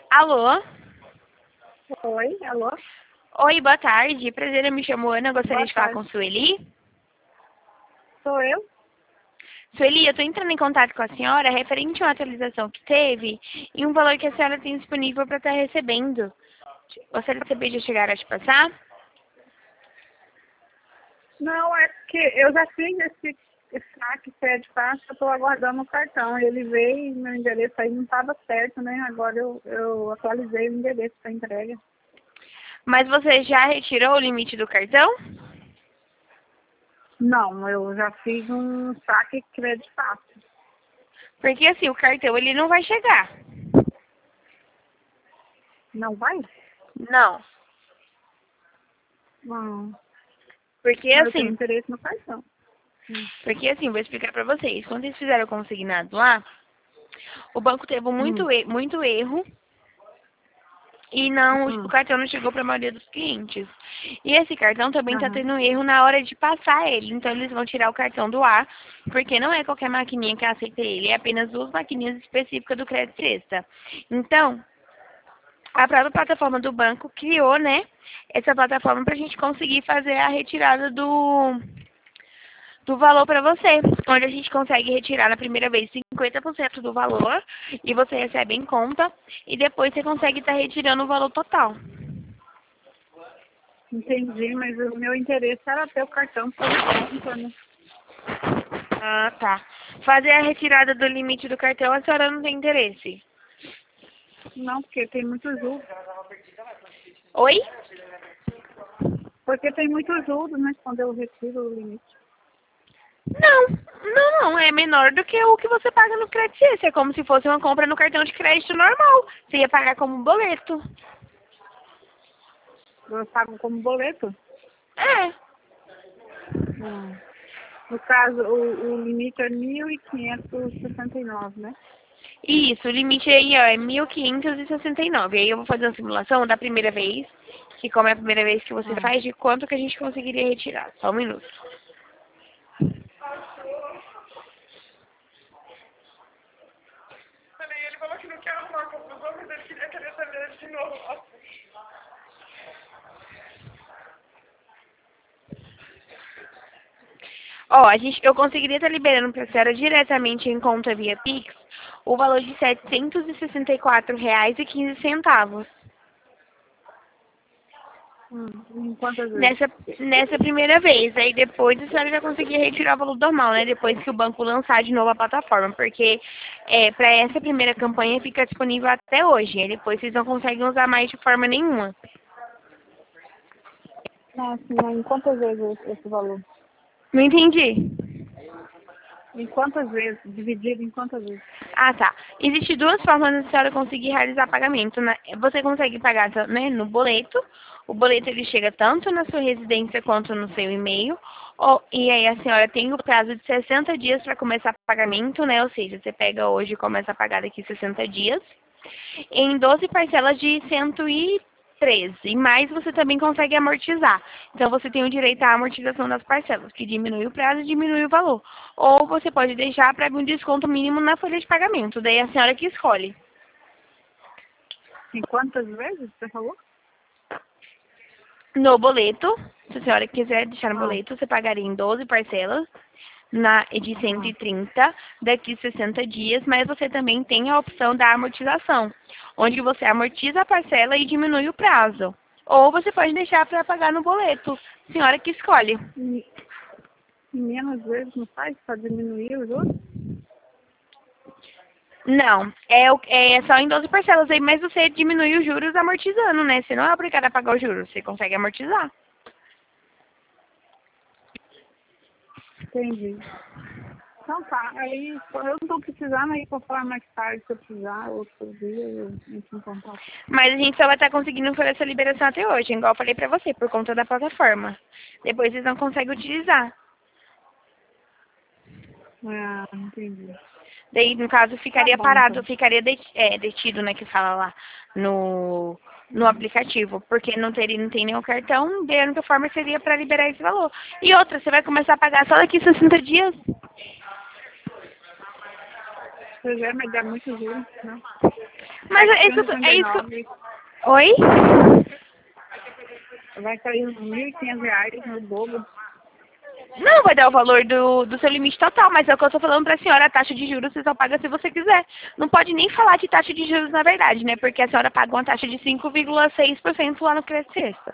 Alô? Oi, alô? Oi, boa tarde. Prazer, eu me chamo Ana. Eu gostaria Boa de falar tarde. com Sueli. Sou eu? Sueli, eu estou entrando em contato com a senhora referente a uma atualização que teve e um valor que a senhora tem disponível para estar recebendo. Gostaria de saber de chegar a te passar? Não, é que eu já fiz esse saque de fácil, eu estou aguardando o cartão. Ele veio e meu endereço aí não estava certo, né? Agora eu atualizei o endereço para entrega. Mas você já retirou o limite do cartão? Não, eu já fiz um saque crédito fácil. Porque assim, o cartão ele não vai chegar. Não vai? Não. Não. Porque Mas eu tenho assim, interesse no cartão. vou explicar para vocês. Quando eles fizeram o consignado lá, o banco teve Hum, muito erro e não, o hum, cartão não chegou para a maioria dos clientes. E esse cartão também está aham. tendo erro na hora de passar ele. Então eles vão tirar o cartão do ar, porque não é qualquer maquininha que aceita ele, é apenas duas maquininhas específicas do crédito sexta. Então, a própria plataforma do banco criou, né, essa plataforma para a gente conseguir fazer a retirada do valor para você, onde a gente consegue retirar na primeira vez 50% do valor e você recebe em conta e depois você consegue estar retirando o valor total. Entendi, mas o meu interesse era ter o cartão para fazer compra, né? Ah, tá. Fazer a retirada do limite do cartão, a senhora não tem interesse. Não, porque tem muitos juros. Oi? Porque tem muitos juros, né? Quando eu retiro o limite. Não, não, é menor do que o que você paga no crédito. É como se fosse uma compra no cartão de crédito normal. Você ia pagar como boleto. Eu pago como boleto. É. Hum. No caso, o limite é 1.569, né? Isso, o limite aí, ó, é 1.569. Aí eu vou fazer uma simulação da primeira vez, que como é a primeira vez que você Ah. faz, de quanto que a gente conseguiria retirar. Só um minuto. Ele falou que não quer arrumar confusão, mas ele queria saber de novo. Ó, eu conseguiria estar liberando para a senhora diretamente em conta via Pix o valor de R$ 764,15. Em quantas vezes? Nessa primeira vez. Aí depois a senhora já conseguia retirar o valor normal, né? Depois que o banco lançar de novo a plataforma. Porque para essa primeira campanha fica disponível até hoje. Aí depois vocês não conseguem usar mais de forma nenhuma. Não, assim, não, em quantas vezes esse valor? Não entendi. Em quantas vezes? Dividido em quantas vezes? Ah, tá. Existem duas formas da senhora conseguir realizar pagamento, né? Você consegue pagar, né, no boleto. O boleto ele chega tanto na sua residência quanto no seu e-mail. E aí a senhora tem o prazo de 60 dias para começar o pagamento, né? Ou seja, você pega hoje e começa a pagar daqui 60 dias. Em 12 parcelas de 113. E mais você também consegue amortizar. Então você tem o direito à amortização das parcelas, que diminui o prazo e diminui o valor. Ou você pode deixar para um desconto mínimo na folha de pagamento. Daí a senhora que escolhe. Em quantas vezes você falou? No boleto, se a senhora quiser deixar no Ah, boleto, você pagaria em 12 parcelas de ah. 130 daqui 60 dias, mas você também tem a opção da amortização, onde você amortiza a parcela e diminui o prazo. Ou você pode deixar para pagar no boleto. Senhora que escolhe. E menos vezes não faz para diminuir os juros? Não, é só em 12 parcelas aí, mas você diminui os juros amortizando, né? Você não é obrigado a pagar os juros, você consegue amortizar. Entendi. Então tá, aí eu não estou precisando, aí para falar mais tarde se eu precisar, outro dia eu entro em contato. Mas a gente só vai estar conseguindo fazer essa liberação até hoje, igual eu falei pra você, por conta da plataforma. Depois eles não conseguem utilizar. Ah, entendi. Daí, no caso, Tá ficaria bom parado, então. ficaria detido, né, que fala lá no aplicativo, porque não tem nenhum cartão, daí a única forma seria para liberar esse valor. E outra, você vai começar a pagar só daqui 60 dias. Pois é, mas dá muito juros, né? Mas Tá isso, custando é isso... 39, Oi? vai sair uns R$ 1.500 no bobo. Não vai dar o valor do seu limite total, mas é o que eu tô falando pra senhora, a taxa de juros você só paga se você quiser. Não pode nem falar de taxa de juros na verdade, né? Porque a senhora paga uma taxa de 5,6% lá no crédito sexta.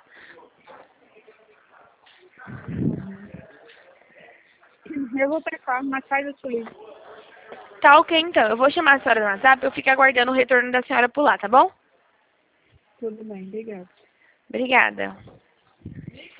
Eu vou pecar, mas faz o ligo. Tá ok, então. Eu vou chamar a senhora no WhatsApp, eu fico aguardando o retorno da senhora por lá, tá bom? Tudo bem, obrigada. Obrigada.